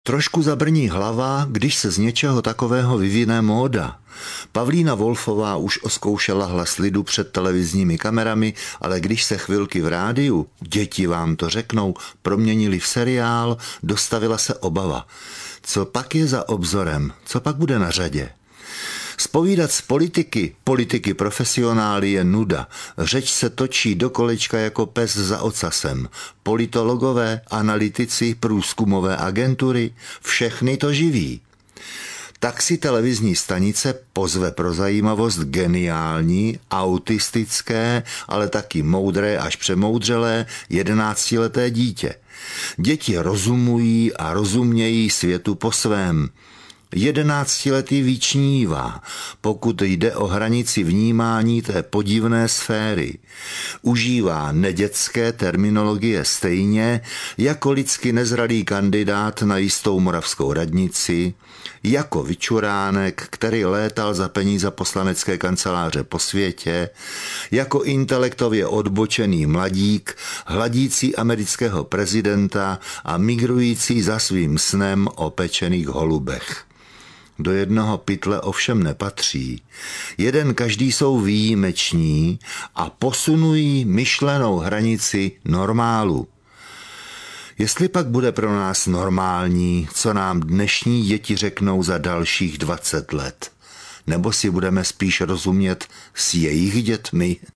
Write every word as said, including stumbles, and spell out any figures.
Trošku zabrní hlava, když se z něčeho takového vyvine móda. Pavlína Wolfová už oskoušela hlas lidu před televizními kamerami, ale když se chvilky v rádiu, děti vám to řeknou, proměnili v seriál, dostavila se obava. Co pak je za obzorem? Co pak bude na řadě? Zpovídat z politiky, politiky profesionály je nuda. Řeč se točí do kolečka jako pes za ocasem. Politologové, analytici, průzkumové agentury, všechny to živí. Tak si televizní stanice pozve pro zajímavost geniální, autistické, ale taky moudré až přemoudřelé jedenáctileté dítě. Děti rozumují a rozumějí světu po svém. Jedenáctiletý vyčnívá, pokud jde o hranici vnímání té podivné sféry. Užívá nedětské terminologie stejně jako lidsky nezralý kandidát na jistou moravskou radnici, jako vyčuránek, který létal za peníze poslanecké kanceláře po světě, jako intelektově odbočený mladík, hladící amerického prezidenta a migrující za svým snem o pečených holubech. Do jednoho pytle ovšem nepatří. Jeden každý jsou výjimeční a posunují myšlenou hranici normálu. Jestli pak bude pro nás normální, co nám dnešní děti řeknou za dalších dvacet let, nebo si budeme spíš rozumět s jejich dětmi?